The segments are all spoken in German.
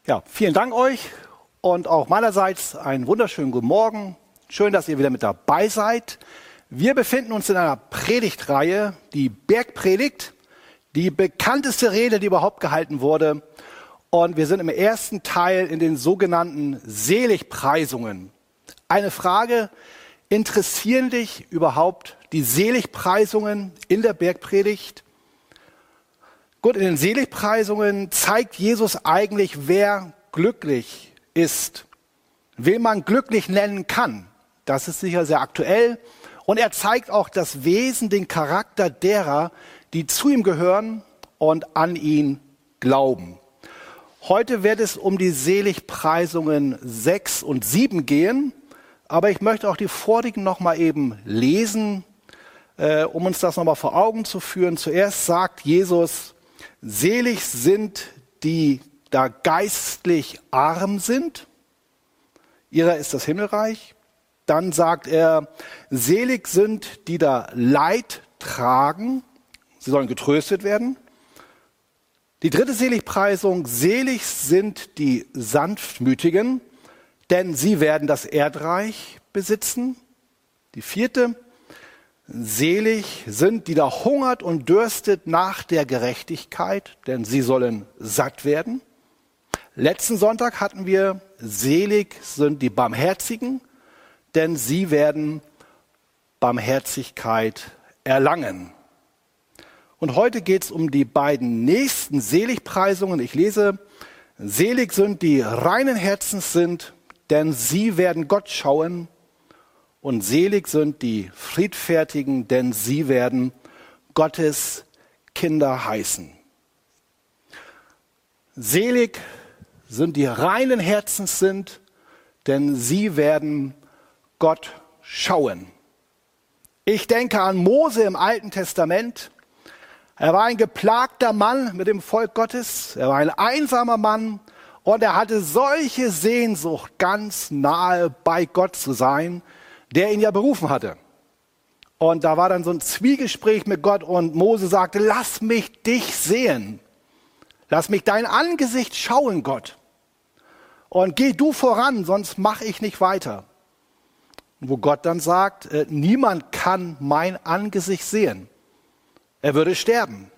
Ja, vielen Dank euch und auch meinerseits einen wunderschönen guten Morgen. Schön, dass ihr wieder mit dabei seid. Wir befinden uns in einer Predigtreihe, die Bergpredigt, die bekannteste Rede, die überhaupt gehalten wurde. Und wir sind im ersten Teil in den sogenannten Seligpreisungen. Eine Frage: Interessieren dich überhaupt die Seligpreisungen in der Bergpredigt? Gut, in den Seligpreisungen zeigt Jesus eigentlich, wer glücklich ist, wen man glücklich nennen kann. Das ist sicher sehr aktuell. Und er zeigt auch das Wesen, den Charakter derer, die zu ihm gehören und an ihn glauben. Heute wird es um die Seligpreisungen 6 und 7 gehen. Aber ich möchte auch die vorigen noch mal eben lesen, um uns das noch mal vor Augen zu führen. Zuerst sagt Jesus: Selig sind, die da geistlich arm sind. Ihrer ist das Himmelreich. Dann sagt er: Selig sind, die da Leid tragen. Sie sollen getröstet werden. Die dritte Seligpreisung: Selig sind die Sanftmütigen, denn sie werden das Erdreich besitzen. Die vierte: Selig sind, die da hungert und dürstet nach der Gerechtigkeit, denn sie sollen satt werden. Letzten Sonntag hatten wir: Selig sind die Barmherzigen, denn sie werden Barmherzigkeit erlangen. Und heute geht es um die beiden nächsten Seligpreisungen. Ich lese: Selig sind, die reinen Herzens sind, denn sie werden Gott schauen. Und selig sind die Friedfertigen, denn sie werden Gottes Kinder heißen. Selig sind die reinen Herzens sind, denn sie werden Gott schauen. Ich denke an Mose im Alten Testament. Er war ein geplagter Mann mit dem Volk Gottes. Er war ein einsamer Mann und er hatte solche Sehnsucht, ganz nahe bei Gott zu sein, der ihn ja berufen hatte. Und da war dann so ein Zwiegespräch mit Gott und Mose sagte: Lass mich dich sehen. Lass mich dein Angesicht schauen, Gott. Und geh du voran, sonst mache ich nicht weiter. Wo Gott dann sagt: Niemand kann mein Angesicht sehen. Er würde sterben.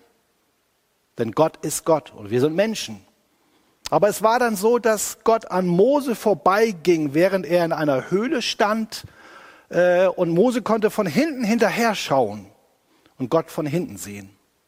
Denn Gott ist Gott und wir sind Menschen. Aber es war dann so, dass Gott an Mose vorbeiging, während er in einer Höhle stand. Und Mose konnte von hinten hinterher schauen und Gott von hinten sehen.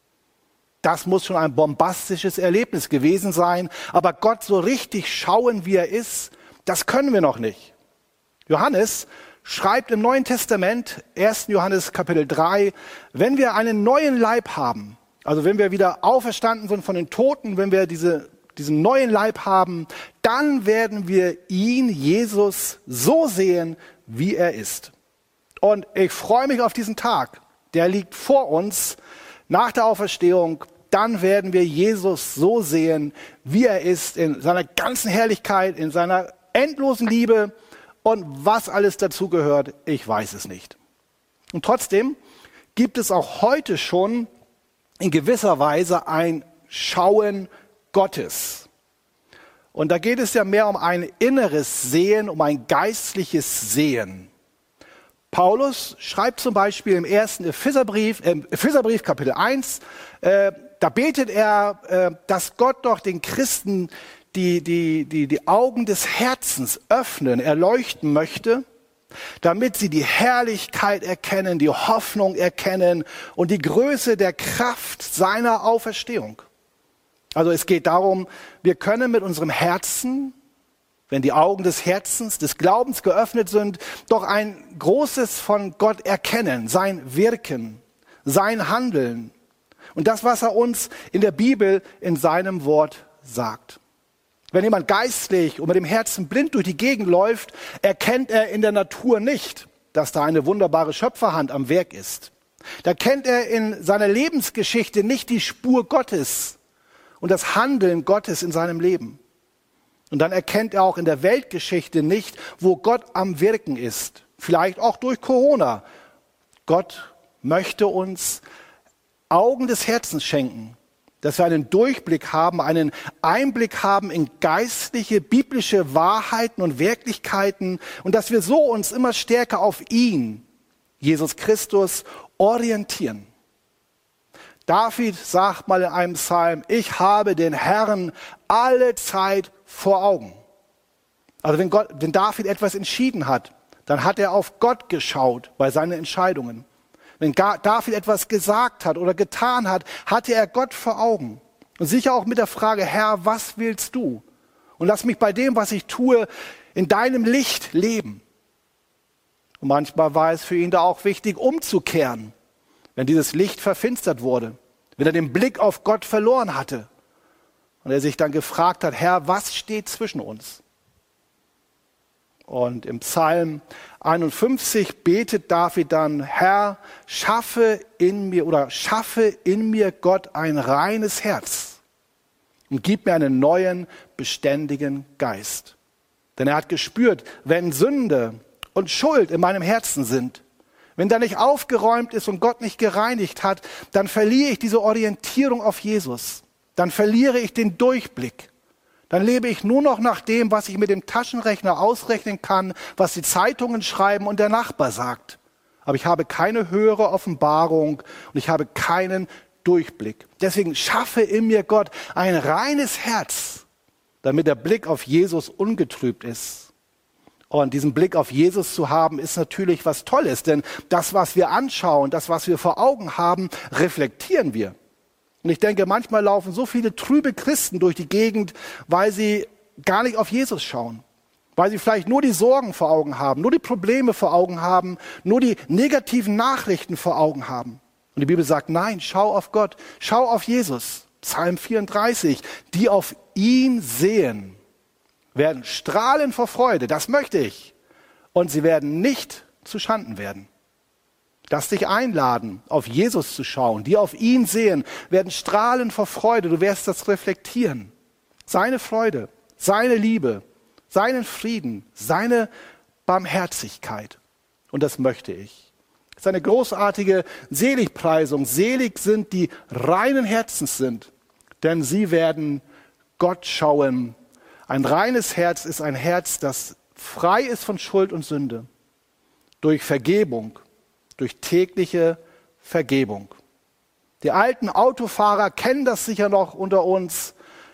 Das muss schon ein bombastisches Erlebnis gewesen sein. Aber Gott so richtig schauen, wie er ist, das können wir noch nicht. Johannes schreibt im Neuen Testament, 1. Johannes Kapitel 3, wenn wir einen neuen Leib haben, also wenn wir wieder auferstanden sind von den Toten, wenn wir diesen neuen Leib haben, dann werden wir ihn, Jesus, so sehen, wie er ist. Und ich freue mich auf diesen Tag. Der liegt vor uns nach der Auferstehung. Dann werden wir Jesus so sehen, wie er ist, in seiner ganzen Herrlichkeit, in seiner endlosen Liebe. Und was alles dazu gehört, ich weiß es nicht. Und trotzdem gibt es auch heute schon in gewisser Weise ein Schauen Gottes. Und da geht es ja mehr um ein inneres Sehen, um ein geistliches Sehen. Paulus schreibt zum Beispiel im ersten Epheserbrief Kapitel 1, da betet er, dass Gott doch den Christen die Augen des Herzens öffnen, erleuchten möchte, damit sie die Herrlichkeit erkennen, die Hoffnung erkennen und die Größe der Kraft seiner Auferstehung. Also es geht darum, wir können mit unserem Herzen, wenn die Augen des Herzens, des Glaubens geöffnet sind, doch ein Großes von Gott erkennen, sein Wirken, sein Handeln und das, was er uns in der Bibel in seinem Wort sagt. Wenn jemand geistlich und mit dem Herzen blind durch die Gegend läuft, erkennt er in der Natur nicht, dass da eine wunderbare Schöpferhand am Werk ist. Da kennt er in seiner Lebensgeschichte nicht die Spur Gottes und das Handeln Gottes in seinem Leben. Und dann erkennt er auch in der Weltgeschichte nicht, wo Gott am Wirken ist. Vielleicht auch durch Corona. Gott möchte uns Augen des Herzens schenken, dass wir einen Durchblick haben, einen Einblick haben in geistliche, biblische Wahrheiten und Wirklichkeiten und dass wir so uns immer stärker auf ihn, Jesus Christus, orientieren. David sagt mal in einem Psalm, ich habe den Herrn alle Zeit vor Augen. Also wenn David etwas entschieden hat, dann hat er auf Gott geschaut bei seinen Entscheidungen. Wenn David etwas gesagt hat oder getan hat, hatte er Gott vor Augen. Und sicher auch mit der Frage, Herr, was willst du? Und lass mich bei dem, was ich tue, in deinem Licht leben. Und manchmal war es für ihn da auch wichtig, umzukehren, wenn dieses Licht verfinstert wurde, wenn er den Blick auf Gott verloren hatte. Und er sich dann gefragt hat, Herr, was steht zwischen uns? Und im Psalm 51 betet David dann, Herr, schaffe in mir Gott ein reines Herz und gib mir einen neuen, beständigen Geist. Denn er hat gespürt, wenn Sünde und Schuld in meinem Herzen sind, wenn da nicht aufgeräumt ist und Gott nicht gereinigt hat, dann verliere ich diese Orientierung auf Jesus. Dann verliere ich den Durchblick. Dann lebe ich nur noch nach dem, was ich mit dem Taschenrechner ausrechnen kann, was die Zeitungen schreiben und der Nachbar sagt. Aber ich habe keine höhere Offenbarung und ich habe keinen Durchblick. Deswegen schaffe in mir Gott ein reines Herz, damit der Blick auf Jesus ungetrübt ist. Und diesen Blick auf Jesus zu haben, ist natürlich was Tolles, denn das, was wir anschauen, das, was wir vor Augen haben, reflektieren wir. Und ich denke, manchmal laufen so viele trübe Christen durch die Gegend, weil sie gar nicht auf Jesus schauen. Weil sie vielleicht nur die Sorgen vor Augen haben, nur die Probleme vor Augen haben, nur die negativen Nachrichten vor Augen haben. Und die Bibel sagt, nein, schau auf Gott, schau auf Jesus. Psalm 34, die auf ihn sehen, werden strahlen vor Freude, das möchte ich. Und sie werden nicht zu Schanden werden. Lass dich einladen, auf Jesus zu schauen. Die auf ihn sehen, werden strahlen vor Freude. Du wirst das reflektieren. Seine Freude, seine Liebe, seinen Frieden, seine Barmherzigkeit. Und das möchte ich. Das ist eine großartige Seligpreisung. Selig sind die reinen Herzens sind, denn sie werden Gott schauen. Ein reines Herz ist ein Herz, das frei ist von Schuld und Sünde. Durch Vergebung. Durch tägliche Vergebung. Die alten Autofahrer kennen das sicher noch unter uns.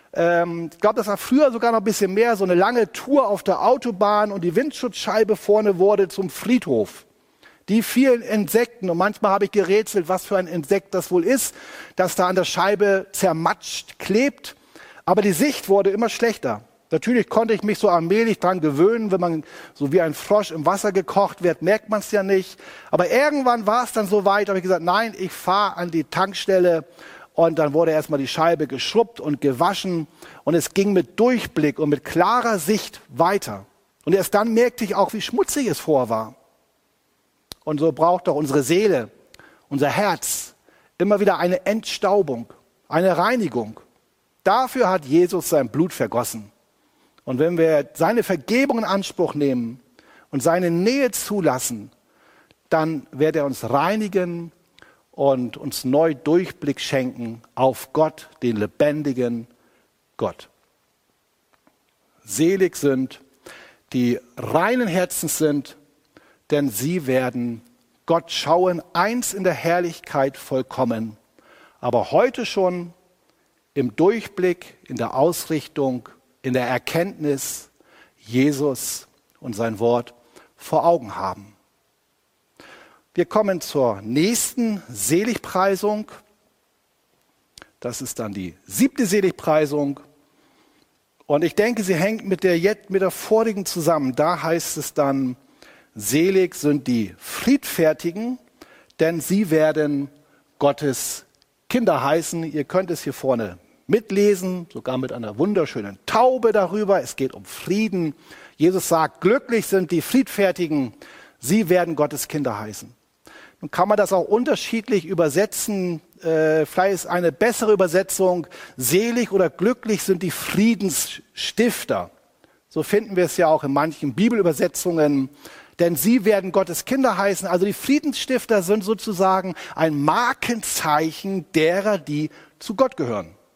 Ich glaube, das war früher sogar noch ein bisschen mehr, so eine lange Tour auf der Autobahn und die Windschutzscheibe vorne wurde zum Friedhof. Die vielen Insekten, und manchmal habe ich gerätselt, was für ein Insekt das wohl ist, das da an der Scheibe zermatscht klebt. Aber die Sicht wurde immer schlechter. Natürlich konnte ich mich so allmählich dran gewöhnen, wenn man so wie ein Frosch im Wasser gekocht wird, merkt man es ja nicht. Aber irgendwann war es dann so weit, habe ich gesagt, nein, ich fahre an die Tankstelle und dann wurde erstmal die Scheibe geschrubbt und gewaschen und es ging mit Durchblick und mit klarer Sicht weiter. Und erst dann merkte ich auch, wie schmutzig es vorher war. Und so braucht doch unsere Seele, unser Herz immer wieder eine Entstaubung, eine Reinigung. Dafür hat Jesus sein Blut vergossen. Und wenn wir seine Vergebung in Anspruch nehmen und seine Nähe zulassen, dann wird er uns reinigen und uns neu Durchblick schenken auf Gott, den lebendigen Gott. Selig sind, die reinen Herzens sind, denn sie werden Gott schauen, einst in der Herrlichkeit vollkommen, aber heute schon im Durchblick, in der Ausrichtung, in der Erkenntnis Jesus und sein Wort vor Augen haben. Wir kommen zur nächsten Seligpreisung. Das ist dann die 7. Seligpreisung. Und ich denke, sie hängt mit der vorigen zusammen. Da heißt es dann, selig sind die Friedfertigen, denn sie werden Gottes Kinder heißen. Ihr könnt es hier vorne mitlesen, sogar mit einer wunderschönen Taube darüber. Es geht um Frieden. Jesus sagt, glücklich sind die Friedfertigen, sie werden Gottes Kinder heißen. Nun kann man das auch unterschiedlich übersetzen. Vielleicht ist eine bessere Übersetzung, selig oder glücklich sind die Friedensstifter. So finden wir es ja auch in manchen Bibelübersetzungen. Denn sie werden Gottes Kinder heißen. Also die Friedensstifter sind sozusagen ein Markenzeichen derer, die zu Gott gehören.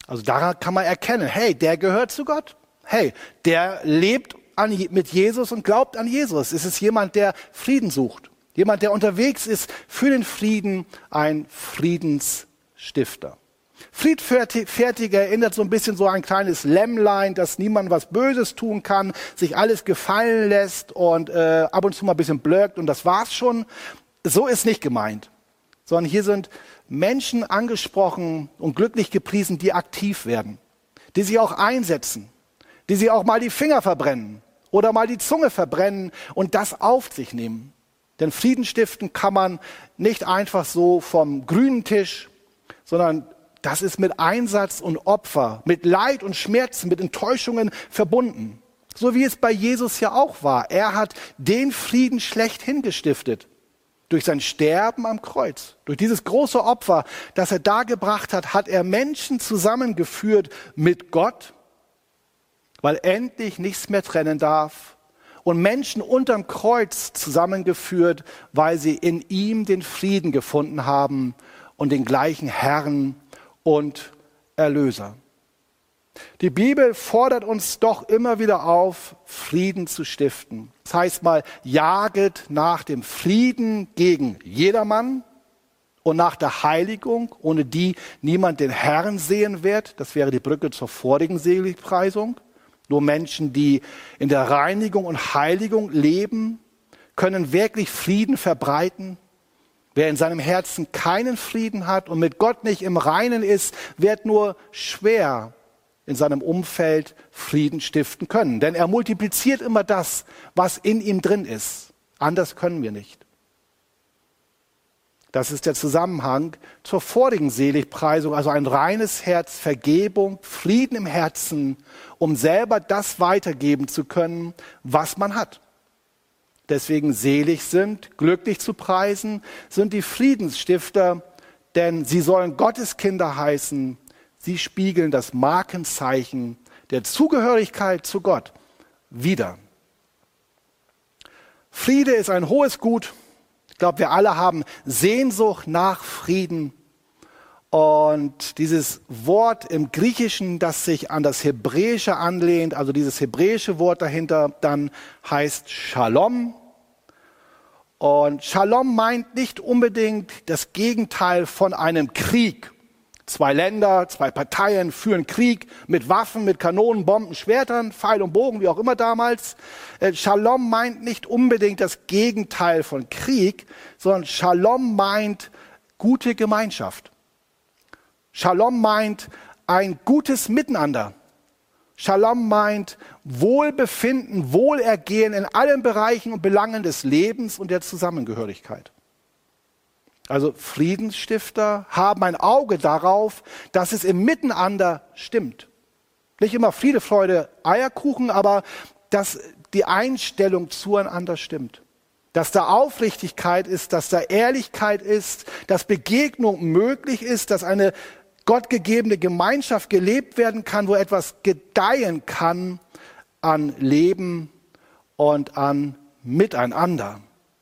Also daran kann man erkennen, hey, der gehört zu Gott. Hey, der lebt mit Jesus und glaubt an Jesus. Es ist jemand, der Frieden sucht. Jemand, der unterwegs ist für den Frieden, ein Friedensstifter. Friedfertig erinnert so ein bisschen so ein kleines Lämmlein, das niemand was Böses tun kann, sich alles gefallen lässt und ab und zu mal ein bisschen blökt und das war's schon. So ist nicht gemeint, sondern hier sind Menschen angesprochen und glücklich gepriesen, die aktiv werden, die sich auch einsetzen, die sich auch mal die Finger verbrennen oder mal die Zunge verbrennen und das auf sich nehmen. Denn Frieden stiften kann man nicht einfach so vom grünen Tisch, sondern das ist mit Einsatz und Opfer, mit Leid und Schmerzen, mit Enttäuschungen verbunden. So wie es bei Jesus ja auch war. Er hat den Frieden schlechthin gestiftet. Durch sein Sterben am Kreuz, durch dieses große Opfer, das er da gebracht hat, hat er Menschen zusammengeführt mit Gott, weil endlich nichts mehr trennen darf. Und Menschen unterm Kreuz zusammengeführt, weil sie in ihm den Frieden gefunden haben und den gleichen Herrn und Erlöser. Die Bibel fordert uns doch immer wieder auf, Frieden zu stiften. Das heißt mal, jaget nach dem Frieden gegen jedermann und nach der Heiligung, ohne die niemand den Herrn sehen wird. Das wäre die Brücke zur vorigen Seligpreisung. Nur Menschen, die in der Reinigung und Heiligung leben, können wirklich Frieden verbreiten. Wer in seinem Herzen keinen Frieden hat und mit Gott nicht im Reinen ist, wird nur schwer in seinem Umfeld Frieden stiften können. Denn er multipliziert immer das, was in ihm drin ist. Anders können wir nicht. Das ist der Zusammenhang zur vorigen Seligpreisung, also ein reines Herz, Vergebung, Frieden im Herzen, um selber das weitergeben zu können, was man hat. Deswegen selig sind, glücklich zu preisen, sind die Friedensstifter, denn sie sollen Gottes Kinder heißen. Sie spiegeln das Markenzeichen der Zugehörigkeit zu Gott wider. Friede ist ein hohes Gut. Ich glaube, wir alle haben Sehnsucht nach Frieden. Und dieses Wort im Griechischen, das sich an das Hebräische anlehnt, also dieses hebräische Wort dahinter, dann heißt Shalom. Und Shalom meint nicht unbedingt das Gegenteil von einem Krieg. Zwei Länder, zwei Parteien führen Krieg mit Waffen, mit Kanonen, Bomben, Schwertern, Pfeil und Bogen, wie auch immer damals. Shalom meint nicht unbedingt das Gegenteil von Krieg, sondern Shalom meint gute Gemeinschaft. Shalom meint ein gutes Miteinander. Shalom meint Wohlbefinden, Wohlergehen in allen Bereichen und Belangen des Lebens und der Zusammengehörigkeit. Also Friedensstifter haben ein Auge darauf, dass es im Miteinander stimmt. Nicht immer Friede, Freude, Eierkuchen, aber dass die Einstellung zueinander stimmt. Dass da Aufrichtigkeit ist, dass da Ehrlichkeit ist, dass Begegnung möglich ist, dass eine gottgegebene Gemeinschaft gelebt werden kann, wo etwas gedeihen kann an Leben und an Miteinander.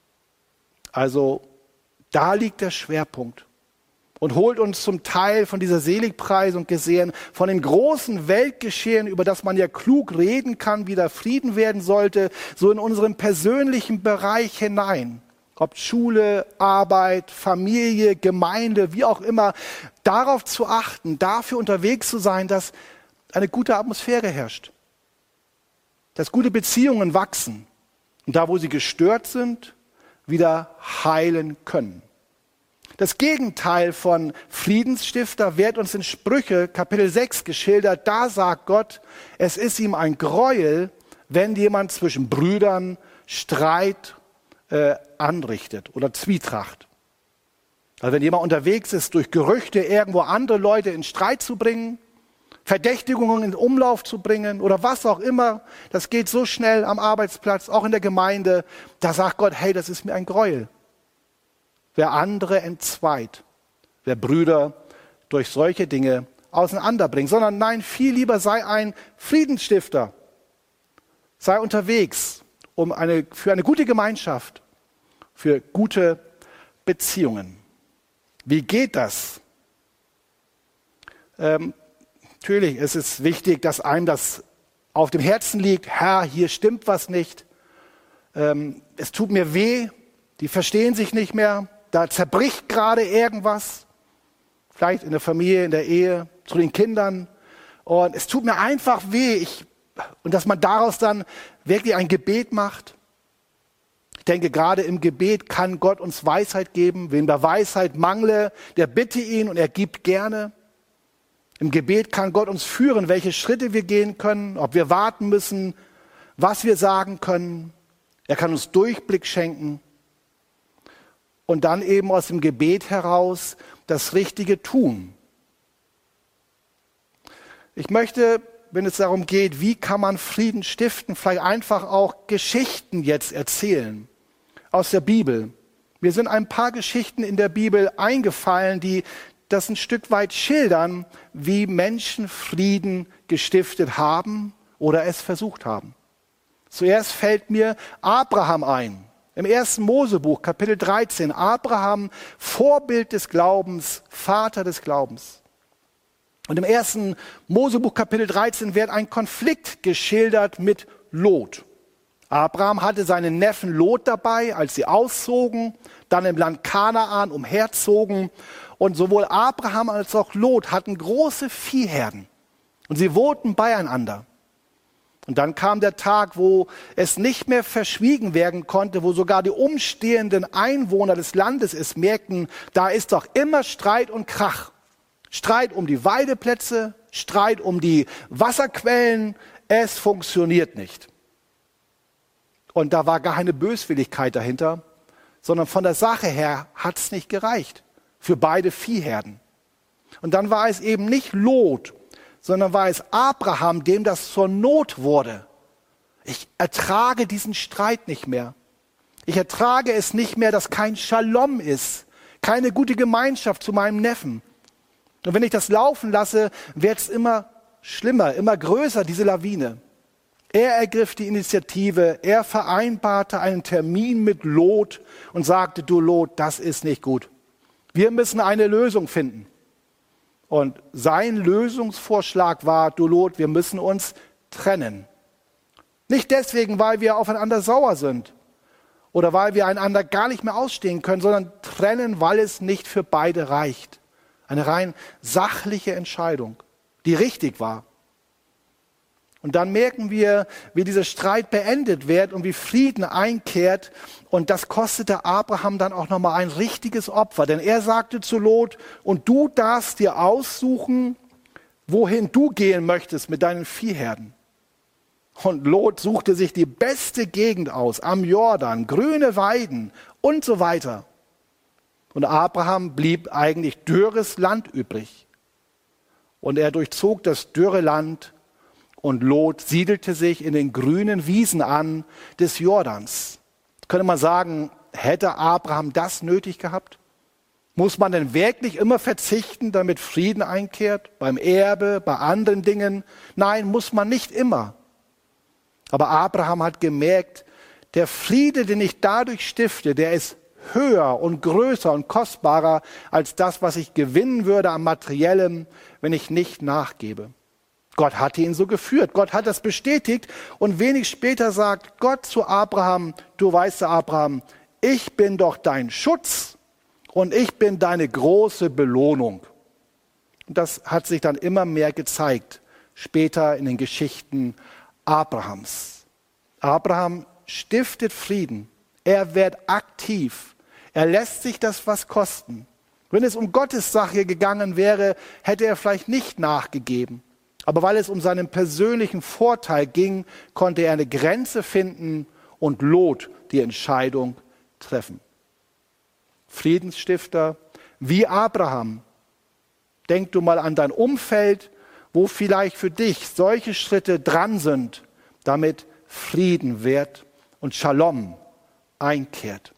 Also da liegt der Schwerpunkt und holt uns zum Teil von dieser Seligpreisung gesehen, von dem großen Weltgeschehen, über das man ja klug reden kann, wie da Frieden werden sollte, so in unseren persönlichen Bereich hinein. Ob Schule, Arbeit, Familie, Gemeinde, wie auch immer, darauf zu achten, dafür unterwegs zu sein, dass eine gute Atmosphäre herrscht, dass gute Beziehungen wachsen und da, wo sie gestört sind, wieder heilen können. Das Gegenteil von Friedensstifter wird uns in Sprüche Kapitel 6 geschildert. Da sagt Gott, es ist ihm ein Gräuel, wenn jemand zwischen Brüdern Streit anrichtet oder Zwietracht. Also wenn jemand unterwegs ist, durch Gerüchte irgendwo andere Leute in Streit zu bringen, Verdächtigungen in Umlauf zu bringen oder was auch immer, das geht so schnell am Arbeitsplatz, auch in der Gemeinde, da sagt Gott, hey, das ist mir ein Gräuel. Wer andere entzweit, wer Brüder durch solche Dinge auseinanderbringt, sondern nein, viel lieber sei ein Friedensstifter, sei unterwegs für eine gute Gemeinschaft, für gute Beziehungen. Wie geht das? Natürlich ist es wichtig, dass einem das auf dem Herzen liegt. Herr, hier stimmt was nicht. Es tut mir weh. Die verstehen sich nicht mehr. Da zerbricht gerade irgendwas. Vielleicht in der Familie, in der Ehe, zu den Kindern. Und es tut mir einfach weh. Und dass man daraus dann wirklich ein Gebet macht. Ich denke, gerade im Gebet kann Gott uns Weisheit geben. Wem der Weisheit mangle, der bitte ihn und er gibt gerne. Im Gebet kann Gott uns führen, welche Schritte wir gehen können, ob wir warten müssen, was wir sagen können. Er kann uns Durchblick schenken. Und dann eben aus dem Gebet heraus das Richtige tun. Ich möchte, wenn es darum geht, wie kann man Frieden stiften, vielleicht einfach auch Geschichten jetzt erzählen aus der Bibel. Mir sind ein paar Geschichten in der Bibel eingefallen, die das ein Stück weit schildern, wie Menschen Frieden gestiftet haben oder es versucht haben. Zuerst fällt mir Abraham ein. Im 1. Mosebuch, Kapitel 13, Abraham, Vorbild des Glaubens, Vater des Glaubens. Und im 1. Mosebuch, Kapitel 13, wird ein Konflikt geschildert mit Lot. Abraham hatte seinen Neffen Lot dabei, als sie auszogen, dann im Land Kanaan umherzogen. Und sowohl Abraham als auch Lot hatten große Viehherden. Und sie wohnten beieinander. Und dann kam der Tag, wo es nicht mehr verschwiegen werden konnte, wo sogar die umstehenden Einwohner des Landes es merkten, da ist doch immer Streit und Krach. Streit um die Weideplätze, Streit um die Wasserquellen, es funktioniert nicht. Und da war gar keine Böswilligkeit dahinter, sondern von der Sache her hat es nicht gereicht für beide Viehherden. Und dann war es eben nicht Lot, sondern war es Abraham, dem das zur Not wurde. Ich ertrage diesen Streit nicht mehr. Ich ertrage es nicht mehr, dass kein Shalom ist, keine gute Gemeinschaft zu meinem Neffen. Und wenn ich das laufen lasse, wird es immer schlimmer, immer größer, diese Lawine. Er ergriff die Initiative, er vereinbarte einen Termin mit Lot und sagte, du Lot, das ist nicht gut. Wir müssen eine Lösung finden. Und sein Lösungsvorschlag war, du Lot, wir müssen uns trennen. Nicht deswegen, weil wir aufeinander sauer sind oder weil wir einander gar nicht mehr ausstehen können, sondern trennen, weil es nicht für beide reicht. Eine rein sachliche Entscheidung, die richtig war. Und dann merken wir, wie dieser Streit beendet wird und wie Frieden einkehrt. Und das kostete Abraham dann auch nochmal ein richtiges Opfer. Denn er sagte zu Lot, und du darfst dir aussuchen, wohin du gehen möchtest mit deinen Viehherden. Und Lot suchte sich die beste Gegend aus, am Jordan, grüne Weiden und so weiter. Und Abraham blieb eigentlich dürres Land übrig. Und er durchzog das dürre Land. Und Lot siedelte sich in den grünen Wiesen an des Jordans. Könnte man sagen, hätte Abraham das nötig gehabt? Muss man denn wirklich immer verzichten, damit Frieden einkehrt? Beim Erbe, bei anderen Dingen? Nein, muss man nicht immer. Aber Abraham hat gemerkt, der Friede, den ich dadurch stifte, der ist höher und größer und kostbarer als das, was ich gewinnen würde an Materiellem, wenn ich nicht nachgebe. Gott hatte ihn so geführt. Gott hat das bestätigt. Und wenig später sagt Gott zu Abraham, du weißt, Abraham, ich bin doch dein Schutz und ich bin deine große Belohnung. Und das hat sich dann immer mehr gezeigt, später in den Geschichten Abrahams. Abraham stiftet Frieden. Er wird aktiv. Er lässt sich das was kosten. Wenn es um Gottes Sache gegangen wäre, hätte er vielleicht nicht nachgegeben. Aber weil es um seinen persönlichen Vorteil ging, konnte er eine Grenze finden und Lot die Entscheidung treffen. Friedensstifter wie Abraham. Denk du mal an dein Umfeld, wo vielleicht für dich solche Schritte dran sind, damit Frieden wird und Shalom einkehrt.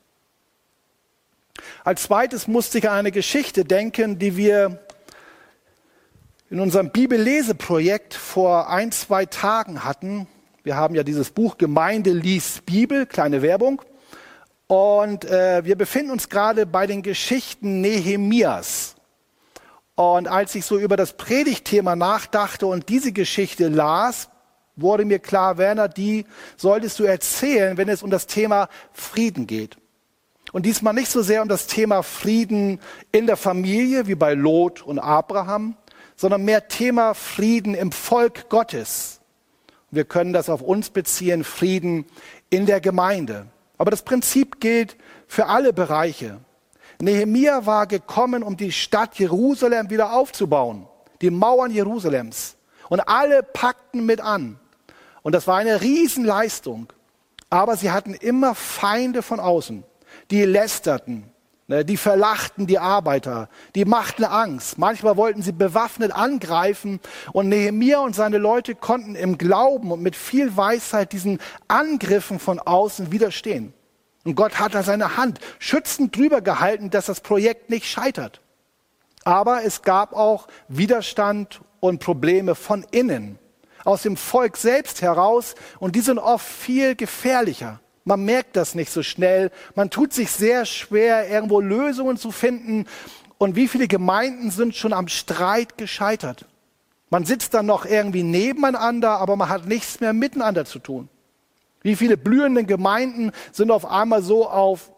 Als zweites musste ich an eine Geschichte denken, die wir in unserem Bibelleseprojekt vor 1-2 Tagen hatten. Wir haben ja dieses Buch Gemeinde liest Bibel, kleine Werbung. Und wir befinden uns gerade bei den Geschichten Nehemias. Und als ich so über das Predigtthema nachdachte und diese Geschichte las, wurde mir klar, Werner, die solltest du erzählen, wenn es um das Thema Frieden geht. Und diesmal nicht so sehr um das Thema Frieden in der Familie, wie bei Lot und Abraham, sondern mehr Thema Frieden im Volk Gottes. Wir können das auf uns beziehen, Frieden in der Gemeinde. Aber das Prinzip gilt für alle Bereiche. Nehemia war gekommen, um die Stadt Jerusalem wieder aufzubauen, die Mauern Jerusalems. Und alle packten mit an. Und das war eine Riesenleistung. Aber sie hatten immer Feinde von außen, die lästerten, die verlachten die Arbeiter, die machten Angst. Manchmal wollten sie bewaffnet angreifen. Und Nehemia und seine Leute konnten im Glauben und mit viel Weisheit diesen Angriffen von außen widerstehen. Und Gott hat da seine Hand schützend drüber gehalten, dass das Projekt nicht scheitert. Aber es gab auch Widerstand und Probleme von innen, aus dem Volk selbst heraus. Und die sind oft viel gefährlicher. Man merkt das nicht so schnell. Man tut sich sehr schwer, irgendwo Lösungen zu finden. Und wie viele Gemeinden sind schon am Streit gescheitert? Man sitzt dann noch irgendwie nebeneinander, aber man hat nichts mehr miteinander zu tun. Wie viele blühende Gemeinden sind auf einmal so auf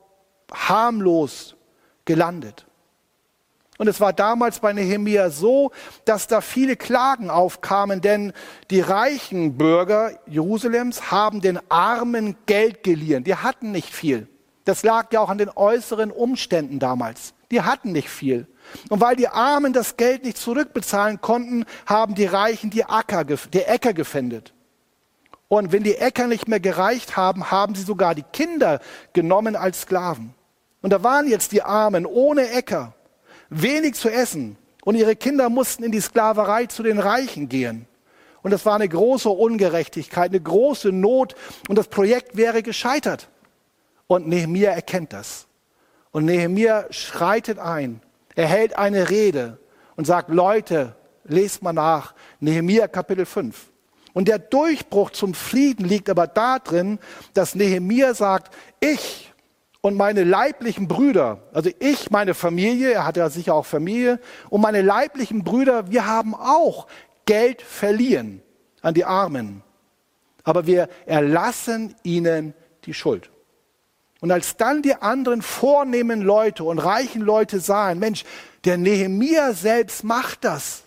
harmlos gelandet? Und es war damals bei Nehemia so, dass da viele Klagen aufkamen, denn die reichen Bürger Jerusalems haben den Armen Geld geliehen. Die hatten nicht viel. Das lag ja auch an den äußeren Umständen damals. Die hatten nicht viel. Und weil die Armen das Geld nicht zurückbezahlen konnten, haben die Reichen die Äcker gefändet. Und wenn die Äcker nicht mehr gereicht haben, haben sie sogar die Kinder genommen als Sklaven. Und da waren jetzt die Armen ohne Äcker, wenig zu essen. Und ihre Kinder mussten in die Sklaverei zu den Reichen gehen. Und das war eine große Ungerechtigkeit, eine große Not. Und das Projekt wäre gescheitert. Und Nehemia erkennt das. Und Nehemia schreitet ein. Er hält eine Rede und sagt, Leute, lest mal nach. Nehemia Kapitel 5. Und der Durchbruch zum Frieden liegt aber darin, dass Nehemia sagt, ich und meine leiblichen Brüder, also ich, meine Familie, er hat ja sicher auch Familie, und meine leiblichen Brüder, wir haben auch Geld verliehen an die Armen. Aber wir erlassen ihnen die Schuld. Und als dann die anderen vornehmen Leute und reichen Leute sahen, Mensch, der Nehemia selbst macht das.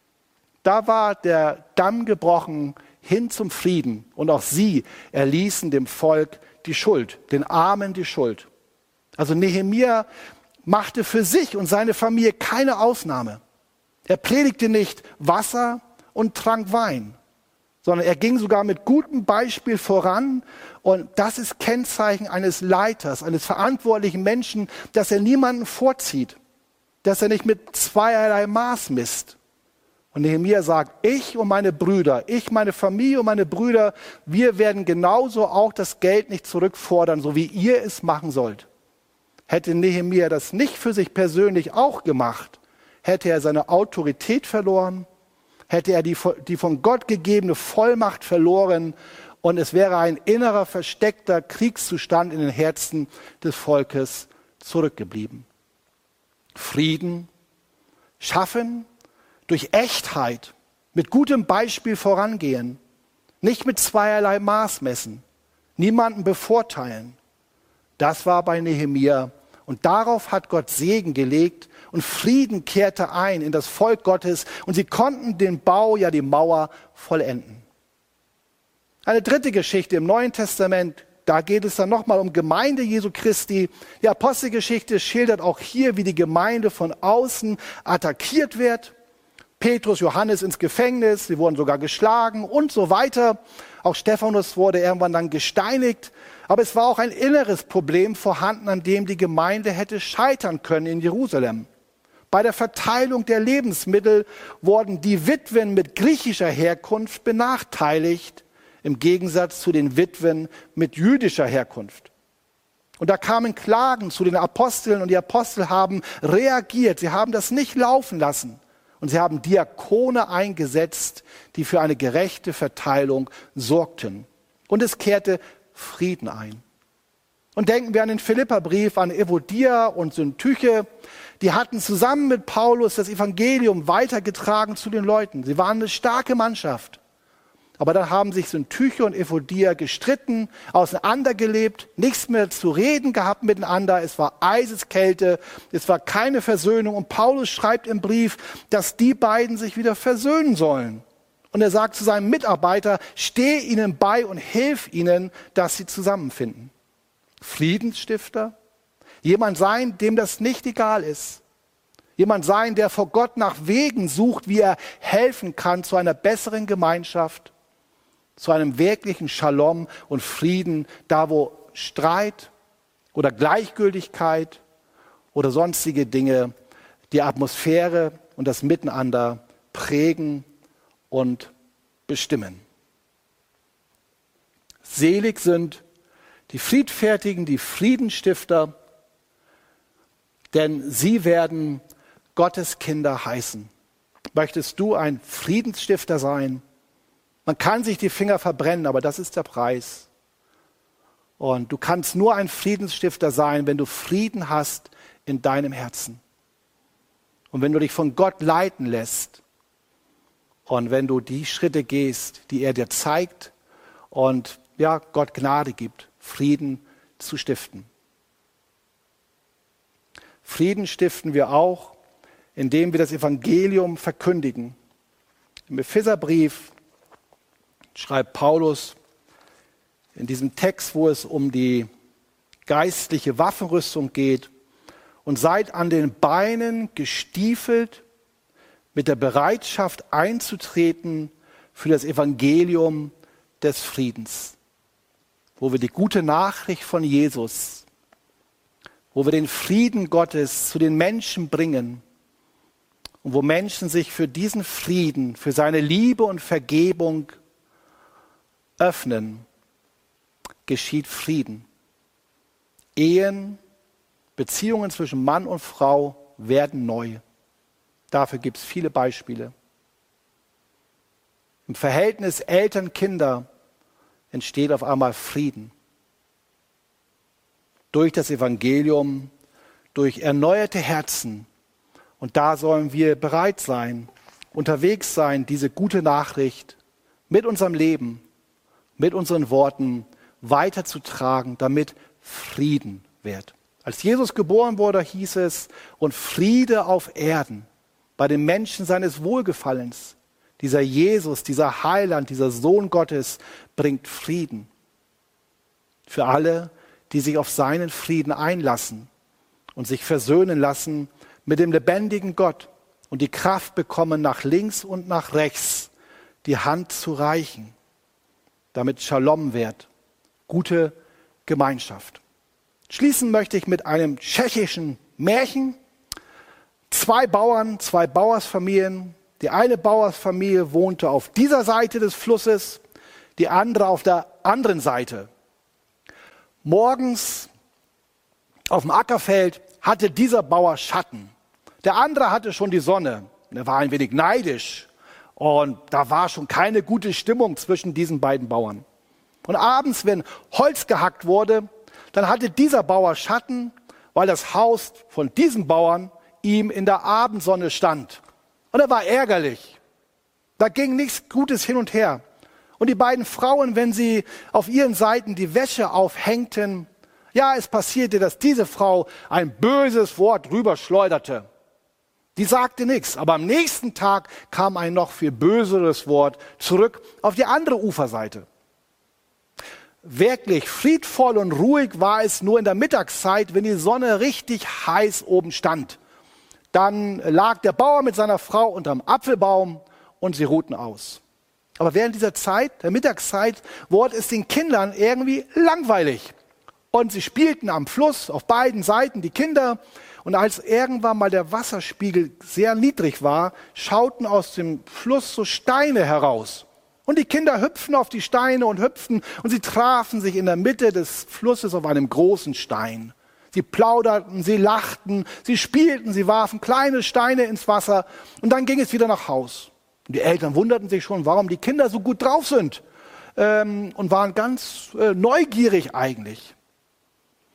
Da war der Damm gebrochen hin zum Frieden. Und auch sie erließen dem Volk die Schuld, den Armen die Schuld. Also Nehemia machte für sich und seine Familie keine Ausnahme. Er predigte nicht Wasser und trank Wein, sondern er ging sogar mit gutem Beispiel voran. Und das ist Kennzeichen eines Leiters, eines verantwortlichen Menschen, dass er niemanden vorzieht, dass er nicht mit zweierlei Maß misst. Und Nehemia sagt, ich und meine Brüder, ich, meine Familie und meine Brüder, wir werden genauso auch das Geld nicht zurückfordern, so wie ihr es machen sollt. Hätte Nehemia das nicht für sich persönlich auch gemacht, hätte er seine Autorität verloren, hätte er die von Gott gegebene Vollmacht verloren und es wäre ein innerer, versteckter Kriegszustand in den Herzen des Volkes zurückgeblieben. Frieden schaffen, durch Echtheit, mit gutem Beispiel vorangehen, nicht mit zweierlei Maß messen, niemanden bevorteilen. Das war bei Nehemia und darauf hat Gott Segen gelegt und Frieden kehrte ein in das Volk Gottes und sie konnten den Bau, ja die Mauer vollenden. Eine dritte Geschichte im Neuen Testament, da geht es dann nochmal um Gemeinde Jesu Christi. Die Apostelgeschichte schildert auch hier, wie die Gemeinde von außen attackiert wird. Petrus, Johannes ins Gefängnis, sie wurden sogar geschlagen und so weiter. Auch Stephanus wurde irgendwann dann gesteinigt. Aber es war auch ein inneres Problem vorhanden, an dem die Gemeinde hätte scheitern können in Jerusalem. Bei der Verteilung der Lebensmittel wurden die Witwen mit griechischer Herkunft benachteiligt, im Gegensatz zu den Witwen mit jüdischer Herkunft. Und da kamen Klagen zu den Aposteln und die Apostel haben reagiert. Sie haben das nicht laufen lassen. Und sie haben Diakone eingesetzt, die für eine gerechte Verteilung sorgten. Und es kehrte Frieden ein. Und denken wir an den Philipperbrief, an Evodia und Syntyche. Die hatten zusammen mit Paulus das Evangelium weitergetragen zu den Leuten. Sie waren eine starke Mannschaft. Aber dann haben sich Syntyche und Evodia gestritten, auseinandergelebt, nichts mehr zu reden gehabt miteinander. Es war Eiseskälte, es war keine Versöhnung. Und Paulus schreibt im Brief, dass die beiden sich wieder versöhnen sollen. Und er sagt zu seinem Mitarbeiter, steh ihnen bei und hilf ihnen, dass sie zusammenfinden. Friedensstifter? Jemand sein, dem das nicht egal ist. Jemand sein, der vor Gott nach Wegen sucht, wie er helfen kann zu einer besseren Gemeinschaft, zu einem wirklichen Shalom und Frieden, da wo Streit oder Gleichgültigkeit oder sonstige Dinge die Atmosphäre und das Miteinander prägen und bestimmen. Selig sind die Friedfertigen, die Friedensstifter, denn sie werden Gottes Kinder heißen. Möchtest du ein Friedensstifter sein? Man kann sich die Finger verbrennen, aber das ist der Preis. Und du kannst nur ein Friedensstifter sein, wenn du Frieden hast in deinem Herzen. Und wenn du dich von Gott leiten lässt und wenn du die Schritte gehst, die er dir zeigt und ja, Gott Gnade gibt, Frieden zu stiften. Frieden stiften wir auch, indem wir das Evangelium verkündigen. Im Epheserbrief schreibt Paulus in diesem Text, wo es um die geistliche Waffenrüstung geht, und seid an den Beinen gestiefelt mit der Bereitschaft einzutreten für das Evangelium des Friedens, wo wir die gute Nachricht von Jesus, wo wir den Frieden Gottes zu den Menschen bringen und wo Menschen sich für diesen Frieden, für seine Liebe und Vergebung öffnen, geschieht Frieden. Ehen, Beziehungen zwischen Mann und Frau werden neu. Dafür gibt es viele Beispiele. Im Verhältnis Eltern-Kinder entsteht auf einmal Frieden. Durch das Evangelium, durch erneuerte Herzen. Und da sollen wir bereit sein, unterwegs sein, diese gute Nachricht mit unserem Leben, mit unseren Worten weiterzutragen, damit Frieden wird. Als Jesus geboren wurde, hieß es, und Friede auf Erden, bei den Menschen seines Wohlgefallens. Dieser Jesus, dieser Heiland, dieser Sohn Gottes bringt Frieden. Für alle, die sich auf seinen Frieden einlassen und sich versöhnen lassen mit dem lebendigen Gott und die Kraft bekommen, nach links und nach rechts die Hand zu reichen, damit Shalom wird, gute Gemeinschaft. Schließen möchte ich mit einem tschechischen Märchen. Zwei Bauersfamilien. Die eine Bauersfamilie wohnte auf dieser Seite des Flusses, die andere auf der anderen Seite. Morgens auf dem Ackerfeld hatte dieser Bauer Schatten. Der andere hatte schon die Sonne. Er war ein wenig neidisch. Und da war schon keine gute Stimmung zwischen diesen beiden Bauern. Und abends, wenn Holz gehackt wurde, dann hatte dieser Bauer Schatten, weil das Haus von diesem Bauern ihm in der Abendsonne stand. Und er war ärgerlich. Da ging nichts Gutes hin und her. Und die beiden Frauen, wenn sie auf ihren Seiten die Wäsche aufhängten, ja, es passierte, dass diese Frau ein böses Wort rüberschleuderte. Die sagte nichts, aber am nächsten Tag kam ein noch viel böseres Wort zurück auf die andere Uferseite. Wirklich friedvoll und ruhig war es nur in der Mittagszeit, wenn die Sonne richtig heiß oben stand. Dann lag der Bauer mit seiner Frau unterm Apfelbaum und sie ruhten aus. Aber während dieser Zeit, der Mittagszeit, wurde es den Kindern irgendwie langweilig. Und sie spielten am Fluss auf beiden Seiten, die Kinder. Und als irgendwann mal der Wasserspiegel sehr niedrig war, schauten aus dem Fluss so Steine heraus. Und die Kinder hüpften auf die Steine und hüpften und sie trafen sich in der Mitte des Flusses auf einem großen Stein. Sie plauderten, sie lachten, sie spielten, sie warfen kleine Steine ins Wasser und dann ging es wieder nach Haus. Und die Eltern wunderten sich schon, warum die Kinder so gut drauf sind und waren ganz neugierig eigentlich.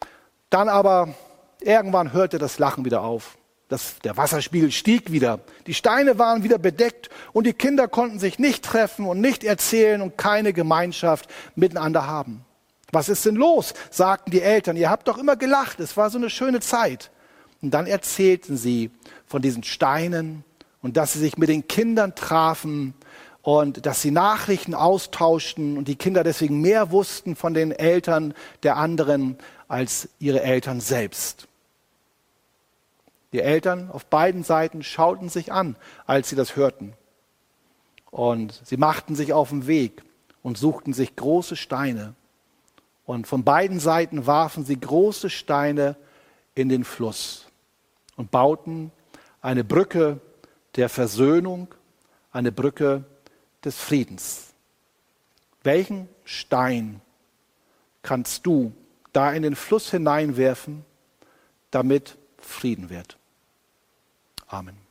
Dann aber irgendwann hörte das Lachen wieder auf. Der Wasserspiegel stieg wieder. Die Steine waren wieder bedeckt und die Kinder konnten sich nicht treffen und nicht erzählen und keine Gemeinschaft miteinander haben. Was ist denn los? Sagten die Eltern. Ihr habt doch immer gelacht. Es war so eine schöne Zeit. Und dann erzählten sie von diesen Steinen und dass sie sich mit den Kindern trafen und dass sie Nachrichten austauschten und die Kinder deswegen mehr wussten von den Eltern der anderen als ihre Eltern selbst. Die Eltern auf beiden Seiten schauten sich an, als sie das hörten. Und sie machten sich auf den Weg und suchten sich große Steine. Und von beiden Seiten warfen sie große Steine in den Fluss und bauten eine Brücke der Versöhnung, eine Brücke des Friedens. Welchen Stein kannst du da in den Fluss hineinwerfen, damit Frieden wird? Amen.